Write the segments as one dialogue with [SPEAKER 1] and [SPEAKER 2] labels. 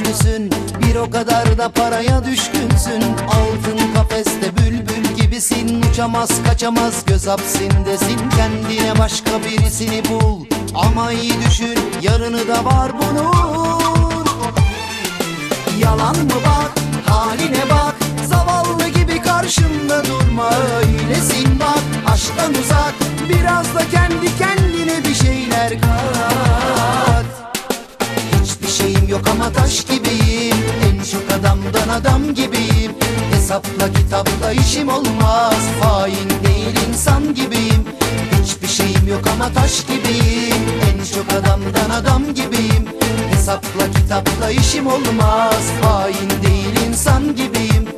[SPEAKER 1] güçlüsün, bir o kadar da paraya düşkünsün. Altın kafeste bülbül gibisin, uçamaz kaçamaz göz hapsindesin. Kendine başka birisini bul, ama iyi düşün, yarını da var bunun. Yalan mı bak, haline bak, zavallı gibi karşımda durma. Öylesin bak, aşktan uzak, biraz da kendi kendine bir şeyler kat. Hiçbir şeyim yok ama taş gibiyim, en çok adamdan adam gibiyim. Hesapla kitapla işim olmaz, hain değil insan gibiyim. Hiçbir şeyim yok ama taş gibiyim, en çok adamdan adam gibiyim. Hesapla kitapla işim olmaz, hain değil insan gibiyim.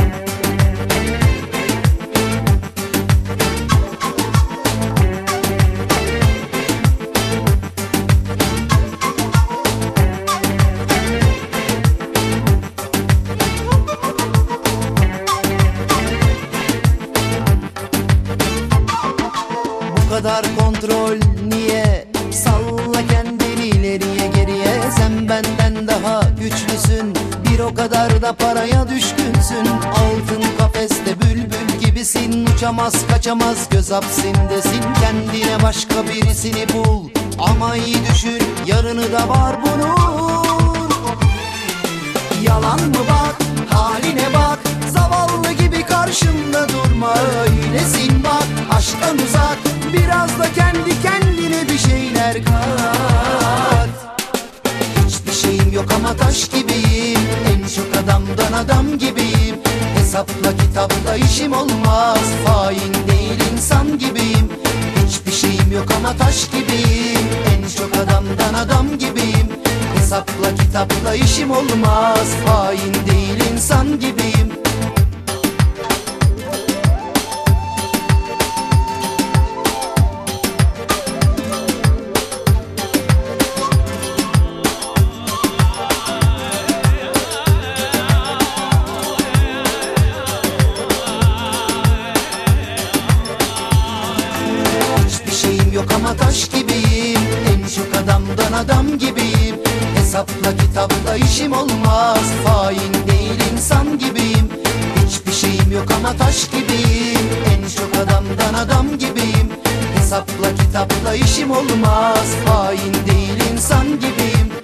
[SPEAKER 1] Bu kadar kontrol niye? Salla kendini ileriye geriye. Sen benden daha güçlüsün, bir o kadar da paraya düşkünsün. Altın kafeste bülbül gibisin, uçamaz kaçamaz göz hapsindesin. Kendine başka birisini bul, ama iyi düşün, yarını da var bunun. Yalan mı bak, haline bak, zavallı gibi karşımda durma. Öylesin bak, aşktan uzak, biraz da kendi kendine bir şeyler kat. Hiçbir şeyim yok ama taş gibiyim, en çok adamdan adam gibiyim. Hesapla kitapla işim olmaz, hain değil insan gibiyim. Hiçbir şeyim yok ama taş gibiyim, en çok adamdan adam gibiyim. Hesapla kitapla işim olmaz, hain değil insan gibiyim. Yok ama taş gibiyim, en çok adamdan adam gibiyim. Hesapla kitapla işim olmaz, hain değil insan gibiyim. Hiçbir şeyim yok ama taş gibiyim, en çok adamdan adam gibiyim. Hesapla kitapla işim olmaz, hain değil insan gibiyim.